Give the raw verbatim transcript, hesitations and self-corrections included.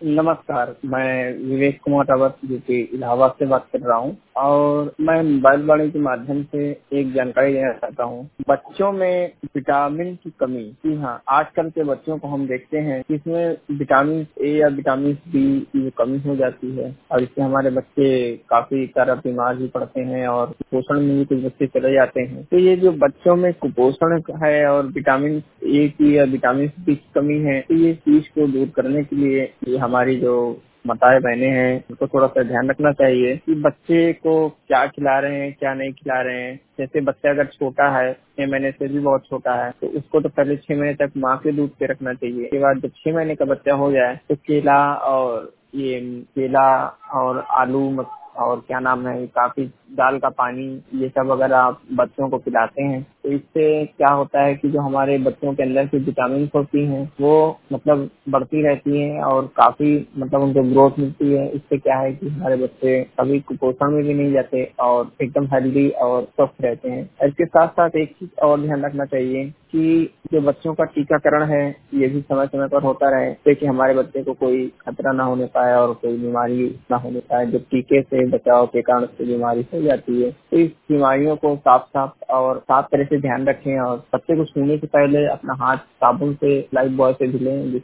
नमस्कार, मैं विवेक कुमार रावत जो कि इलाहाबाद से बात कर रहा हूँ और मैं मोबाइल वाणी के माध्यम से एक जानकारी देना चाहता हूँ। बच्चों में विटामिन की कमी, जी हाँ, आजकल के बच्चों को हम देखते हैं कि इसमें विटामिन ए या विटामिन बी की कमी हो जाती है और इससे हमारे बच्चे काफी तरह बीमार भी पड़ते हैं और कुपोषण में भी कुछ बच्चे चले जाते हैं। तो ये जो बच्चों में कुपोषण है और विटामिन ए की या विटामिन बी की कमी है, तो ये चीज को दूर करने के लिए ये हमारी जो माताएं बहनें हैं उनको थोड़ा सा ध्यान रखना चाहिए कि बच्चे को क्या खिला रहे हैं, क्या नहीं खिला रहे हैं। जैसे बच्चा अगर छोटा है, छह महीने से भी बहुत छोटा है, तो उसको तो पहले छह महीने तक माँ के दूध पे रखना चाहिए। उसके बाद जब छह महीने का बच्चा हो जाए तो केला और ये केला और आलू और क्या नाम है, काफी दाल का पानी, ये सब अगर आप बच्चों को पिलाते हैं तो इससे क्या होता है कि जो हमारे बच्चों के अंदर की विटामिन होती हैं वो मतलब बढ़ती रहती हैं और काफी मतलब उनको ग्रोथ मिलती है। इससे क्या है कि हमारे बच्चे कभी कुपोषण में भी नहीं जाते और एकदम हेल्दी और स्वस्थ रहते हैं। इसके साथ साथ एक चीज और ध्यान रखना चाहिए कि जो बच्चों का टीकाकरण है ये भी समय समय पर होता रहे, ताकि हमारे बच्चे को कोई खतरा ना होने पाए और कोई बीमारी ना होने पाए। जो टीके से बचाव के कारण से बीमारी हो जाती है, तो इस बीमारियों को साफ साफ और साफ तरह से ध्यान रखें और बच्चे को छूने से पहले अपना हाथ साबुन से, लाइफ बॉय से धुलें।